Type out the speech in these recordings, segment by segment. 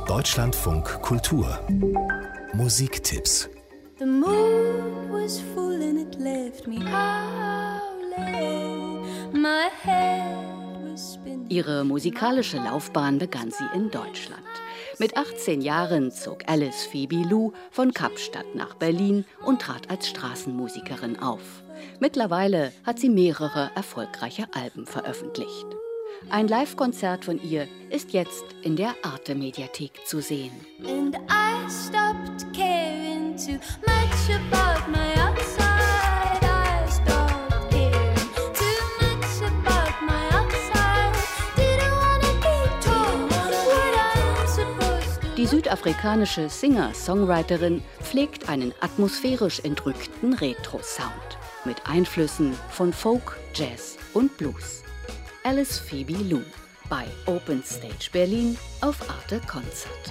Deutschlandfunk Kultur Musiktipps. The moon was full and it left me howling. My head was spinning. Ihre musikalische Laufbahn begann sie in Deutschland. Mit 18 Jahren zog Alice Phoebe Lou von Kapstadt nach Berlin und trat als Straßenmusikerin auf. Mittlerweile hat sie mehrere erfolgreiche Alben veröffentlicht. Ein Live-Konzert von ihr ist jetzt in der Arte-Mediathek zu sehen. And I stopped caring too much about my outside. I stopped caring too much about my outside. Didn't wanna be told what I'm supposed to. Die südafrikanische Singer-Songwriterin pflegt einen atmosphärisch entrückten Retro-Sound mit Einflüssen von Folk, Jazz und Blues. Alice Phoebe Lou bei Open Stage Berlin auf Arte Konzert.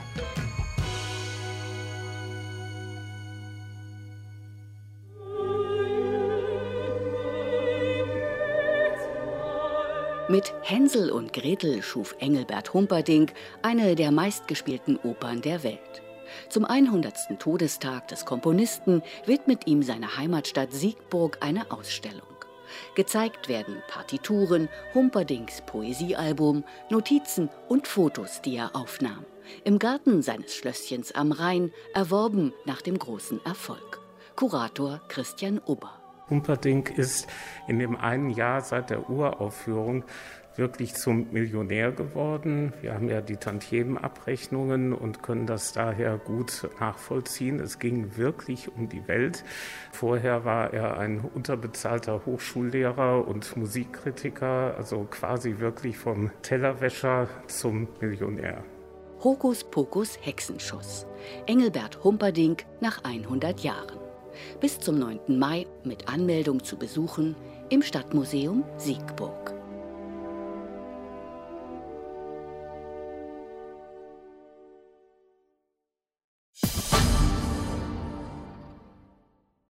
Mit Hänsel und Gretel schuf Engelbert Humperdinck eine der meistgespielten Opern der Welt. Zum 100. Todestag des Komponisten widmet ihm seine Heimatstadt Siegburg eine Ausstellung. Gezeigt werden Partituren, Humperdincks Poesiealbum, Notizen und Fotos, die er aufnahm. Im Garten seines Schlösschens am Rhein, erworben nach dem großen Erfolg. Kurator Christian Ubber. Humperdinck ist in dem einen Jahr seit der Uraufführung wirklich zum Millionär geworden. Wir haben ja die Tantiemenabrechnungen und können das daher gut nachvollziehen. Es ging wirklich um die Welt. Vorher war er ein unterbezahlter Hochschullehrer und Musikkritiker, also quasi wirklich vom Tellerwäscher zum Millionär. Hokus Pokus Hexenschuss. Engelbert Humperdinck nach 100 Jahren. Bis zum 9. Mai mit Anmeldung zu besuchen im Stadtmuseum Siegburg.